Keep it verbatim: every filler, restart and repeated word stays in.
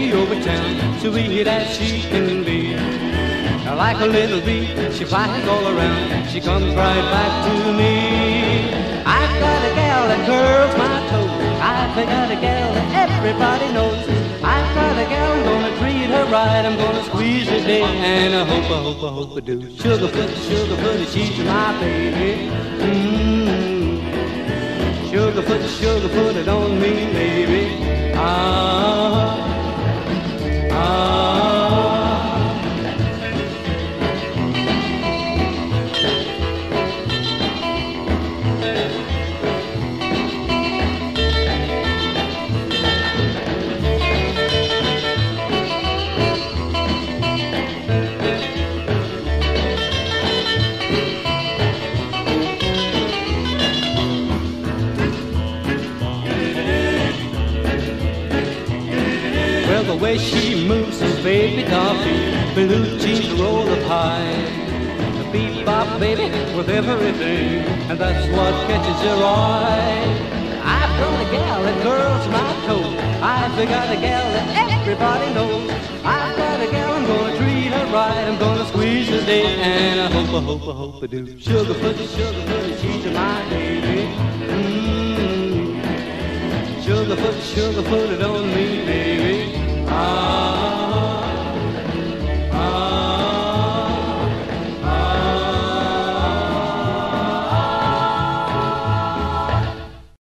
me over town, sweet as she can be. Like a little bee, she flies all around, she comes right back to me. I've got a gal that curls my toes, I've got a gal that everybody knows. I've got a gal, I'm gonna treat her right, I'm gonna squeeze her day, and I hope, I hope, I hope I do. Sugarfoot, Sugarfoot, she's my baby. Mm-hmm. Sugarfoot, Sugarfoot, it on me, baby. Ah, ah. The way she moves her baby doll feet, blue jeans roll up high, the bebop baby with everything, and that's what catches your eye. I've got a gal that curls my toes, I've got a gal that everybody knows. I've got a gal, I'm gonna treat her right, I'm gonna squeeze her day, and I hope, I hope, I hope I do. Sugarfoot, Sugarfoot, she's my baby. Mm-hmm. Sugarfoot, Sugarfoot, it on me, baby. Ah.